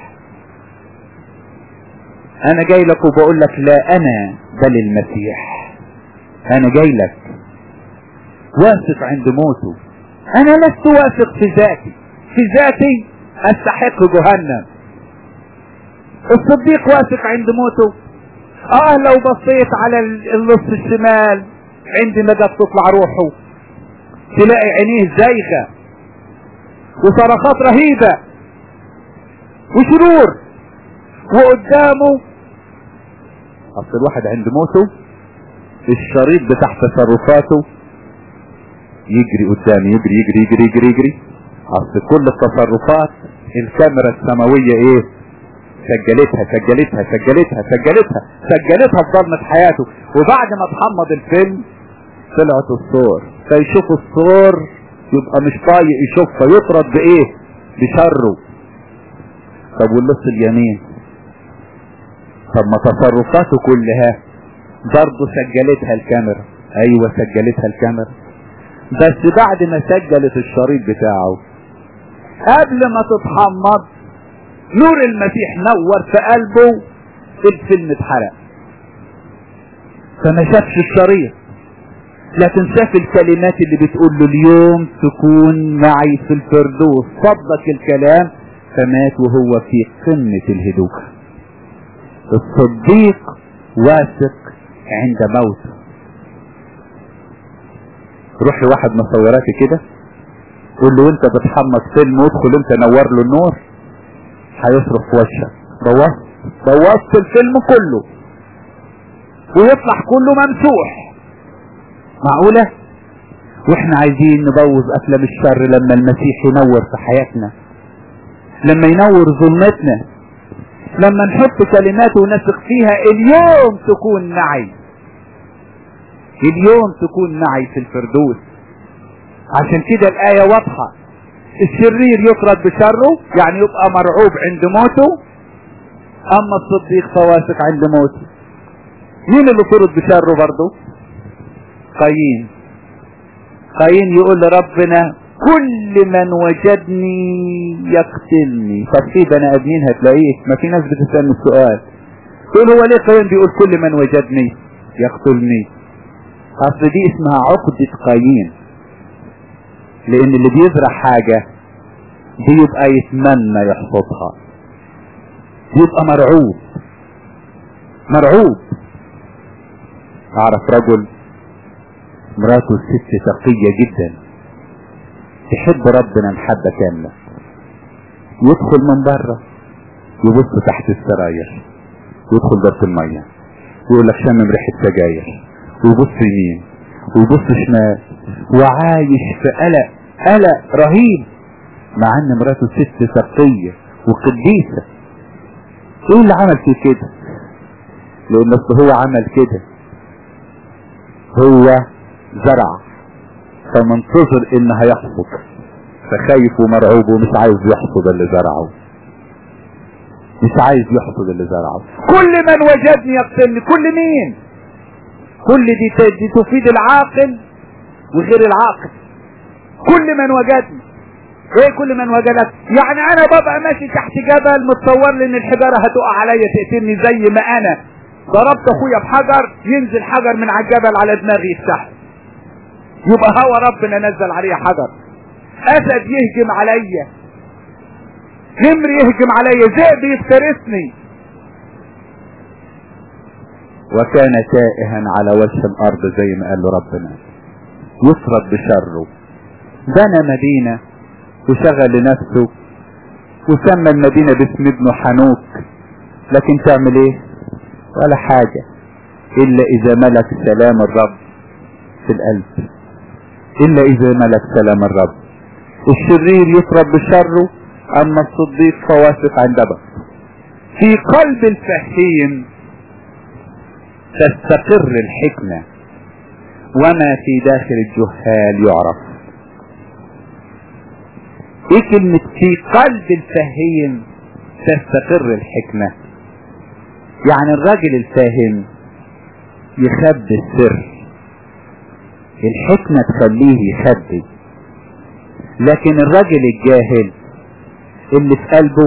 انا جاي لك وبقول لك لا انا بل المسيح. انا جاي لك واثق عند موته. انا لست واثق في ذاتي، في ذاتي استحق جهنم. الصديق واثق عند موته. لو بصيت على النص الشمال عندما جت تطلع روحه تلاقي عينيه زايغة وصرخات رهيبة وشرور، وقدامه اصل الواحد عند موته الشريط بتاع تصرفاته يجري قدامي، يجري يجري يجري يجري يجري. اصل كل التصرفات الكاميرا السماوية ايه؟ سجلتها سجلتها سجلتها سجلتها سجلتها في ضلمة حياته. وبعد ما تحمض الفيلم طلعت الصور، فيشوف الصور يبقى مش طايق يشوفها، يطرد بايه؟ بشره. طب واللص اليمين؟ طب ما تصرفاته كلها برضه سجلتها الكاميرا. ايوه سجلتها الكاميرا، بس بعد ما سجلت الشريط بتاعه قبل ما تتحمض نور المسيح نور في قلبه، الفيلم اتحرق فما شافش الشريط، لكن شاف الكلمات اللي بتقول له اليوم تكون معي في الفردوس. صدق الكلام فمات وهو في قمة الهدوء. الصديق واثق عند موته. روح لواحد مصوراتي كده قول له انت بتحمد فيلم وادخل انت نور له النور، هيصرف في وشك. بوظت الفيلم كله ويطلع كله ممسوح. معقولة؟ واحنا عايزين نبوظ افلام الشر لما المسيح ينور في حياتنا، لما ينور ظلمتنا، لما نحط كلماته ونثق فيها. اليوم تكون معي، اليوم تكون معي في الفردوس. عشان كده الآية واضحة، الشرير يطرد بشره يعني يبقى مرعوب عند موته، اما الصديق فواثق عند موته. مين اللي طرد بشره برضه؟ قايين. قايين يقول لربنا كل من وجدني يقتلني. طب في بني ادمين هتلاقيه، ما في ناس بتسألني السؤال تقول هو ليه قايين بيقول كل من وجدني يقتلني؟ اصل دي اسمها عقدة قايين، لان اللي بيزرع حاجة بيبقى يتمنى يحفظها، يبقى مرعوب مرعوب. اعرف رجل مراته ست تقية جدا تحب ربنا محبة كاملة، يدخل من بره يبص تحت السراير، يدخل ضرب المية يقول لك شامم ريحة سجاير، ويبص يمين ويبص شمال وعايش في قلق رهيب، مع ان مراته ست تقية وقديسة. ايه اللي عمل فيه كده؟ لان هو عمل كده هو زرع فمنتظر ان هيحصد، فخايف ومرعوب ومش عايز يحصد اللي زرعه، مش عايز يحصد اللي زرعه. كل من وجدني يقتلني. كل مين؟ كل دي تفيد العاقل وغير العاقل. كل من وجدني. ايه كل من وجدك؟ يعني انا ببقى ماشي تحت جبل متصور لي ان الحجاره هتقع عليا تقتلني، زي ما انا ضربت اخويا بحجر ينزل حجر من على الجبل على دماغي يفتح، يبقى هو ربنا نزل عليا حجر. اسد يهجم عليا، نمر يهجم عليا، ذئب يفترسني. وكان تائها على وجه الارض زي ما قال له ربنا، يطرد بشره. بنى مدينة وشغل لنفسه وسمى المدينة باسم ابنه حنوك، لكن تعمل ايه؟ ولا حاجة الا اذا ملك سلام الرب في القلب، الا اذا ملك سلام الرب. الشرير يطرد بشره، اما الصديق فواثق عند بك. في قلب الفهيم تستقر الحكمة، وما في داخل الجهال يعرف. ايه كلمة في قلب الفهيم تستقر الحكمة؟ يعني الراجل الفاهم يخبي السر، الحكمة تخليه يخبي. لكن الراجل الجاهل اللي في قلبه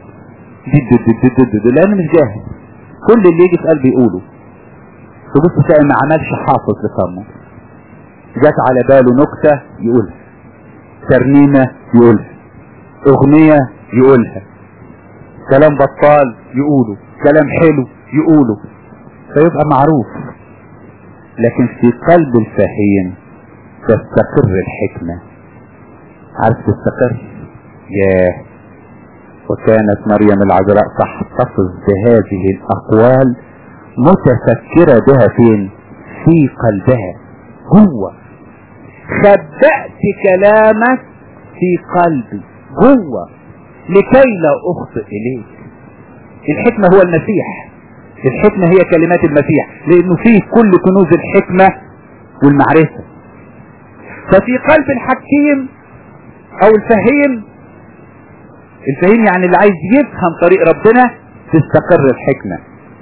لانه مش جاهل، كل اللي يجي في قلبه يقوله. تبص تلاقي ما عملش حافظ لفمه، جات على باله نكتة يقولها، ترنيمة يقولها، اغنية يقولها، كلام بطال يقوله، كلام حلو يقوله، فيبقى معروف. لكن في قلب الفهيم تستقر الحكمة. عارف تستقر؟ ياه. وكانت مريم العذراء تحتفظ بهذه الأقوال متفكرة بها فين؟ في قلبها. هو خبأت كلامك في قلبي جوه لكي لا أخطئ إليك. الحكمة هو المسيح، الحكمة هي كلمات المسيح، لأنه فيه كل كنوز الحكمة والمعرفة. ففي قلب الحكيم أو الفهيم يعني اللي عايز يفهم طريق ربنا تستقر الحكمة.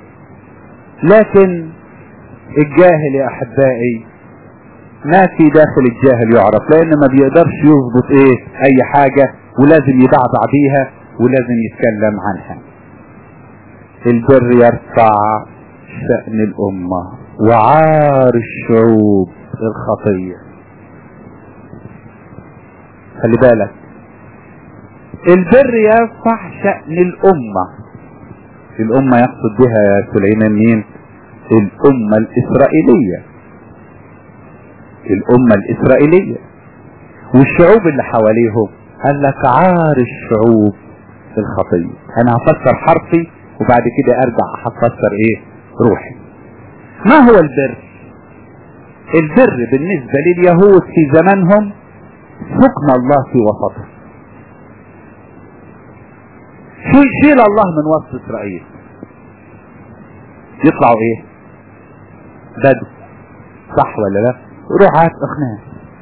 لكن الجاهل يا أحبائي ما في داخل الجاهل يعرف، لأنه ما بيقدرش يضبط أي حاجة، ولازم يبعبع بيها ولازم يتكلم عنها. البر يرفع شأن الأمة وعار الشعوب الخطية. خلي بالك، البر يرفع شأن الأمة. الأمة يقصد بها يا سليمان مين؟ الأمة الإسرائيلية، الأمة الإسرائيلية والشعوب اللي حواليهم. قال لك عار الشعوب الخطية. أنا هفسر حرفي وبعد كده أرجع هفسر روحي. ما هو البر؟ البر بالنسبة لليهود في زمانهم سكن الله في وسطهم. شيل الله من وسط إسرائيل يطلعوا بدو، صح ولا لا؟ رعاة أغنام.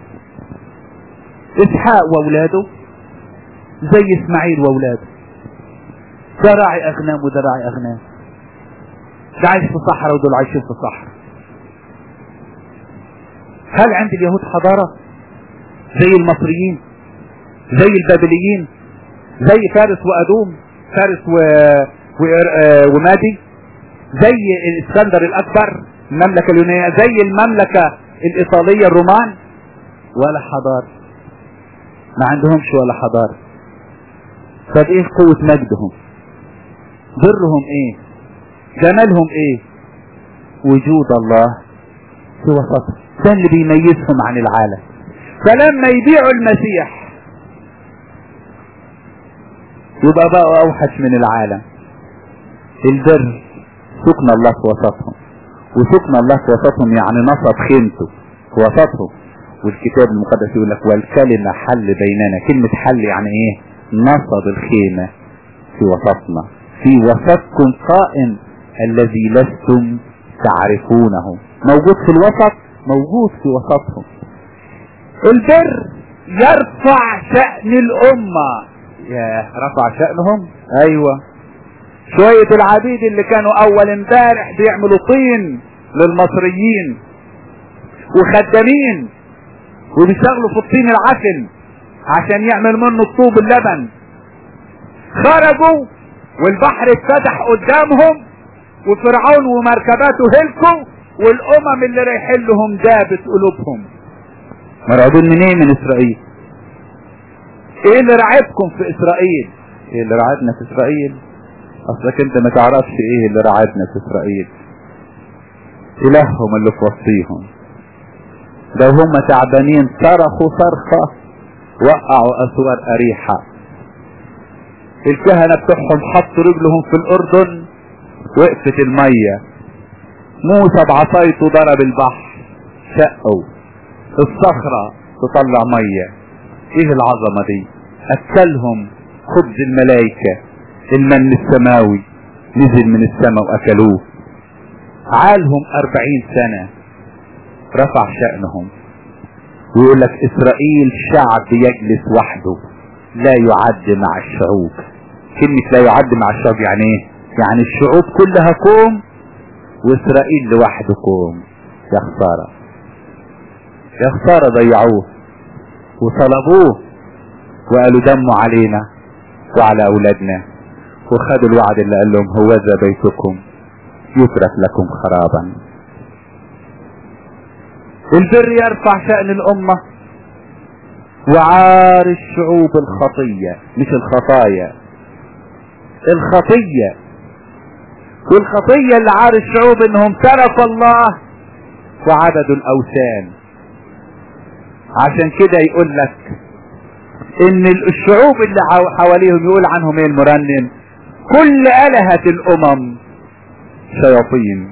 إسحاق وأولاده زي إسماعيل وأولاده، ده راعي أغنام وده راعي أغنام، ده عايش في صحراء ودول عايشين في صحراء. هل عند اليهود حضارة زي المصريين، زي البابليين، زي فارس وأدوم، فارس ومادي، زي الاسكندر الأكبر المملكة اليونانية، زي المملكة الإيطالية الرومان؟ ولا حضارة، ما عندهمش ولا حضارة. طب قوة مجدهم؟ برهم جمالهم وجود الله في وسطهم، ده اللي بيميزهم عن العالم. فلما يبيعوا المسيح يبقى بقوا اوحش من العالم. البر سكن الله في وسطهم، وسكن الله في وسطهم يعني نصب خيمته في وسطهم. والكتاب المقدس يقول لك والكلمة حل بيننا. كلمة حل يعني نصب الخيمة في وسطنا. في وسطكم قائم الذي لستم تعرفونه، موجود في الوسط موجود في وسطهم. البر يرفع شأن الأمة. يا رفع شأنهم. ايوه، شوية العبيد اللي كانوا اول امبارح بيعملوا طين للمصريين وخدامين وبيشغلوا في الطين العفن عشان يعمل منه الطوب اللبن، خرجوا والبحر اتفتح قدامهم وفرعون ومركباته هلكوا والامم اللي رايحين لهم دابت قلوبهم. مرعوبين من ايه؟ من اسرائيل. ايه اللي رعبكم في اسرائيل؟ ايه اللي رعبنا في اسرائيل؟ اصلك انت ما تعرفش ايه اللي رعبنا في اسرائيل. الههم اللي في وسطيهم لو هم تعبانين صرخوا صرخة وقعوا اسوار اريحة. الكهنة بتوعهم حطوا رجلهم في الاردن وقفت المية. موسى بعصايته ضرب البحر شقوا الصخرة تطلع مية. ايه العظمة دي؟ اكلهم خبز الملائكة، المن السماوي نزل من السماء واكلوه. عالهم 40 سنة رفع شأنهم. ويقول لك اسرائيل شعب يجلس وحده لا يعد مع الشعوب. كلمة لا يعد مع الشعوب يعني ايه؟ يعني الشعوب كلها كوم واسرائيل لوحده كوم. يا خسارة يا خسارة، ضيعوه وصلبوه وقالوا دموا علينا وعلى اولادنا، وخدوا الوعد اللي قال لهم هوذا بيتكم يترك لكم خرابا. البر يرفع شأن الامة وعار الشعوب الخطية، مش الخطايا، الخطية. والخطية اللي عار الشعوب انهم تركوا الله وعبدوا الاوثان. عشان كده يقول لك ان الشعوب اللي حواليهم يقول عنهم ايه المرنم؟ كل آلهة الامم شياطين.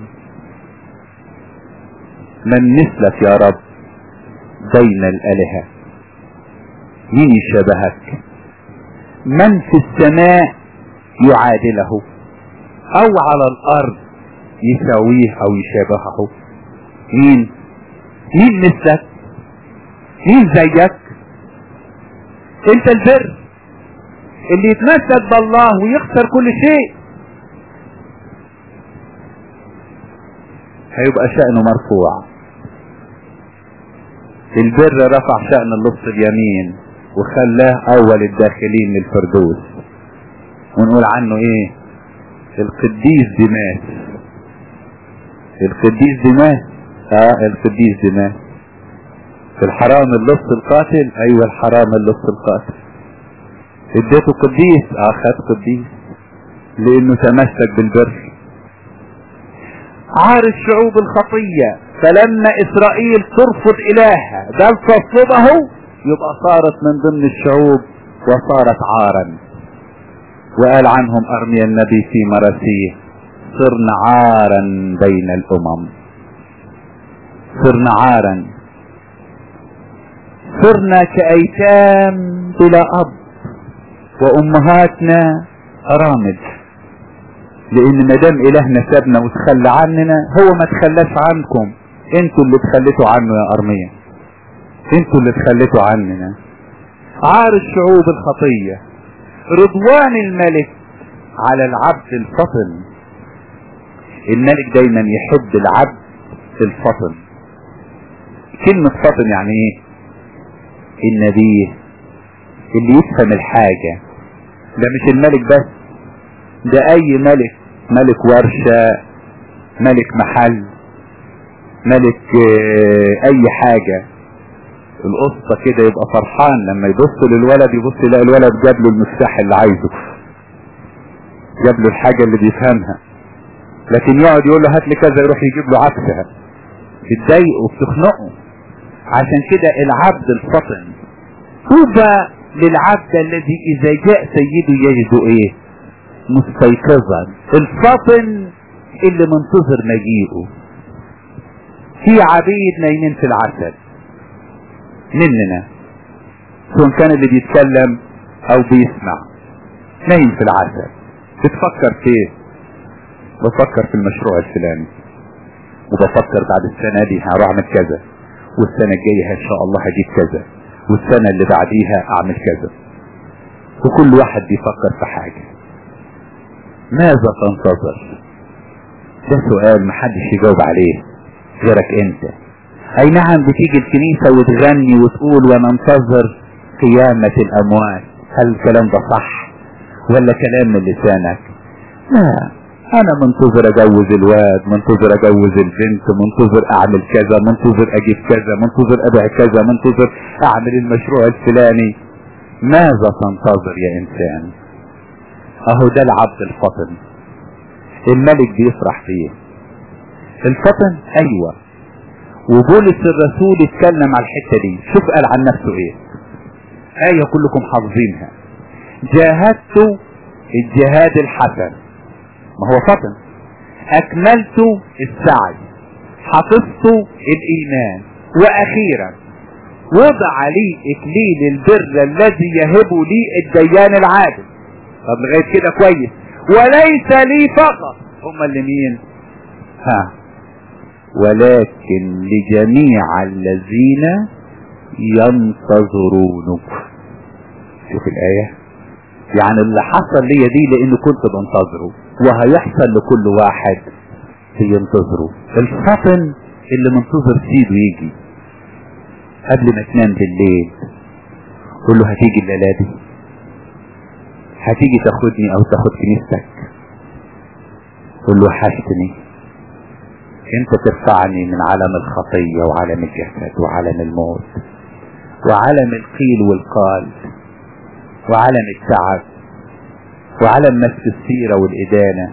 من مثلك يا رب بين الآلهة؟ مين يشابهك؟ من في السماء يعادله او على الارض يساويه او يشابهه؟ مين مثلك؟ مين زيك؟ انت البر اللي يتمسك بالله ويخسر كل شيء هيبقى شأنه مرفوع. البر رفع شأن اللص اليمين وخلاه اول الداخلين للفردوس. ونقول عنه ايه؟ القديس ديماس. القديس ديماس. القديس ديماس. في الحرام اللص القاتل. ايوه الحرام اللص القاتل. اديته قديس. خد قديس لانه تمسك بالبر. عار الشعوب الخطية. فلما اسرائيل ترفض الهها بل تصلبه يبقى صارت من ضمن الشعوب وصارت عارا. وقال عنهم ارميا النبي في مراسيه صرنا عارا بين الامم. صرنا عارا، صرنا كايتام بلا اب وامهاتنا ارامل. لان مدام الهنا سابنا وتخلى عننا هو ما تخلاش عنكم، انتوا اللي تخليتوا عنه يا ارميا، انتوا اللي تخليتوا عننا. عار الشعوب الخطية. رضوان الملك على العبد الفطن. الملك دايما يحب العبد الفطن. كلمة فطن يعني ايه؟ النبيه اللي يفهم الحاجة. ده مش الملك بس، ده اي ملك، ملك ورشة، ملك محل، ملك اي حاجة. القصة كده يبقى فرحان لما يبص للولد، يبص يلاقي الولد جاب له المفتاح اللي عايزه، جاب له الحاجة اللي بيفهمها. لكن يقعد يقول له هات لي كذا يروح يجيب له عكسها، بتضايقه وبتخنقه. عشان كده العبد الفطن. طوبى للعبد الذي اذا جاء سيده يجد ايه؟ مستيقظا. الفطن اللي منتظر مجيئه. في عبيد نايمين في العسل مننا، سواء كان اللي بيتكلم او بيسمع، نايم في العسل. بتفكر في ايه؟ بفكر في المشروع الفلاني، وبفكر بعد السنة دي هروح اعمل كذا، والسنة الجاية ان شاء الله هجيب كذا، والسنة اللي بعديها اعمل كذا. وكل واحد بيفكر في حاجة. ماذا تنتظر؟ ده سؤال محدش يجاوب عليه غيرك انت. اي نعم بتيجي الكنيسة وتغني وتقول وننتظر قيامة الاموات، هل الكلام ده صح ولا كلام من لسانك؟ لا، انا منتظر اجوز الواد، منتظر اجوز البنت، منتظر اعمل كذا، منتظر اجيب كذا، منتظر ابيع كذا، منتظر اعمل المشروع الفلاني. ماذا تنتظر يا انسان؟ اهو ده العبد الفطن، الملك بيفرح فيه. الفطن ايوه، وبولس الرسول اتكلم على الحتة دي. شوف قال عن نفسه ايه، آية كلكم حافظينها: جاهدت الجهاد الحسن، ما هو فطن، اكملت السعي، حفظت الايمان، واخيرا وضع لي اكليل البر الذي يهب لي الديان العادل. طب لغاية كده كويس. وليس لي فقط، هم اللي مين؟ ولكن لجميع الذين ينتظرونك. شوف الآية، يعني اللي حصل لي دي لانه كنت بنتظره، وهيحصل لكل واحد بينتظره. الفطن اللي منتظر سيده يجي قبل ما تنام بالليل، قول له هتيجي الليلة دي، هتيجي تاخدني او تاخد كنيستك. قول له حشتني، انت ترفعني من عالم الخطية وعالم الجسد وعالم الموت وعالم القيل والقال وعالم التعب وعالم مسك السيرة والإدانة.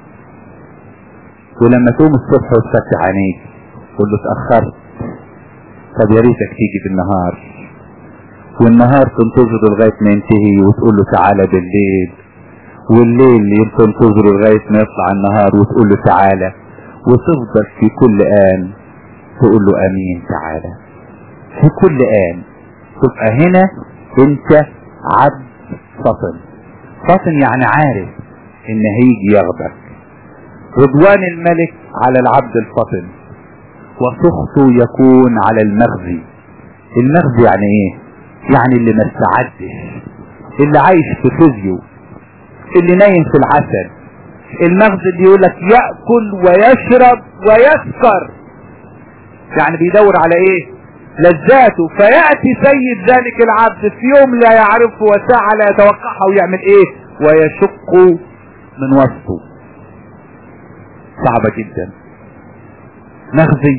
ولما تقوم الصبح وتفتح عينيك قول له اتأخرت، طب يا ريتك تيجي بالنهار، والنهار تنتظره لغاية ما ينتهي وتقول له تعالى بالليل، والليل تنتظره لغاية ما يطلع النهار وتقول له تعالى، وتفضل في كل آن تقول له امين تعالى في كل آن. تبقى هنا انت عبد فطن. فطن يعني عارف ان هيجي ياخدك. رضوان الملك على العبد الفطن، وسخطه يكون على المغزي. المغزي يعني ايه؟ يعني اللي ما استعدش، اللي عايش في فيزيو، اللي نايم في العسل. المغزي اللي يقولك يأكل ويشرب ويسكر، يعني بيدور على ايه؟ لذاته. فيأتي سيد ذلك العبد في يوم لا يعرفه وساعة لا يتوقعها ويعمل ايه؟ ويشق من وسطه. صعبة جدا. مغزي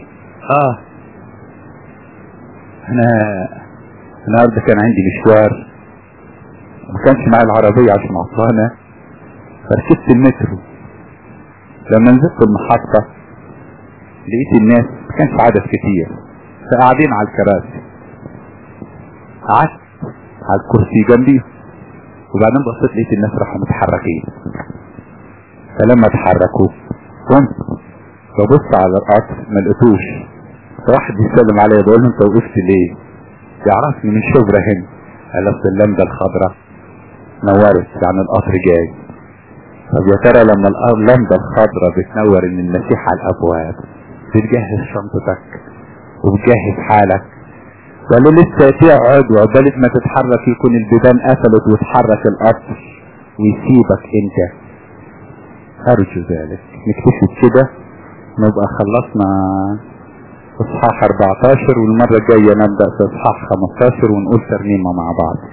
انا النهارده كان عندي مشوار، ما كانش معايا العربية عشان عطلانة، فركبت المترو. لما نزلت المحطة لقيت الناس ما كانش عدد كتير، فقاعدين على الكراسي. قعدت على الكرسي جنبي، وبعدين بصيت لقيت الناس راحوا متحركين. فلما اتحركوا قمت ببص على القطر ما لقيتوش. فواحد بيسلم عليا بقول له انت وقفت ليه؟ يعرفني من شبرا هنا. قال اصل اللمبه الخضراء نورت يعني القطر جاي. طب يا ترى لما اللمبه الخضراء بتنور ان المسيح على الابواب، بتجهز شنطتك وبتجهز حالك، ولا لسه تقعد وعقبال ما تتحرك يكون البيبان قفلت وتحرك القطر ويسيبك انت؟ ارجو ذلك. نكتفي كده، نبقى خلصنا اصحاح 14، والمرة الجاية نبدأ في اصحاح 15 ونقول ترنيمة مع بعض.